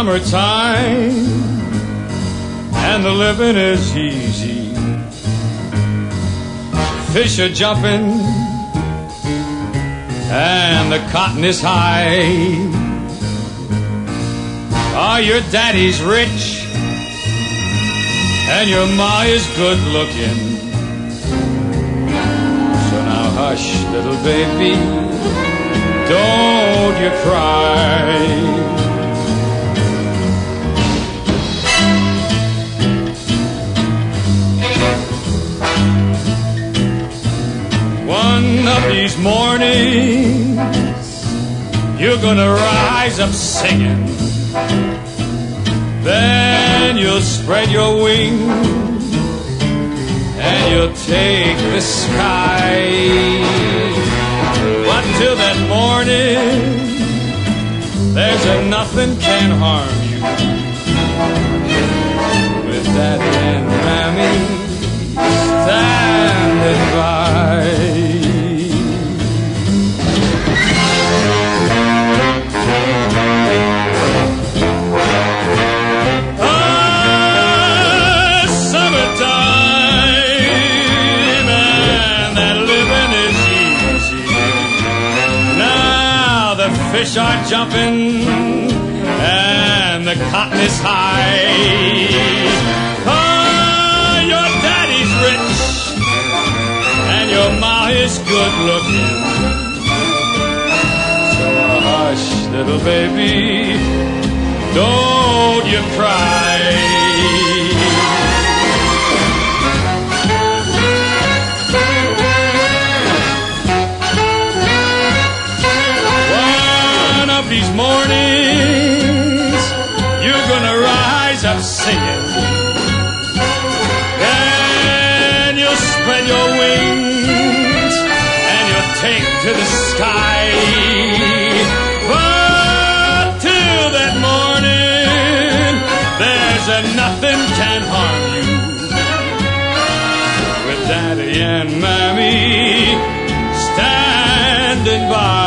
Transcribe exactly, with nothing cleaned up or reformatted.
summertime, and the living is easy. Fish are jumping, and the cotton is high. Oh, your daddy's rich, and your ma is good looking. So now hush, little baby, don't you cry. One of these mornings, you're gonna rise up singing. Then you'll spread your wings and you'll take the sky. But till that morning, there's a nothing can harm you. With Daddy and Mammy standing by. Fish are jumping and the cotton is high. Oh, your daddy's rich and your ma is good looking. So hush, little baby, don't you cry. These mornings, you're gonna rise up singing. Then you'll spread your wings and you'll take to the sky. But till that morning, there's a nothing can harm you. With Daddy and Mammy standing by.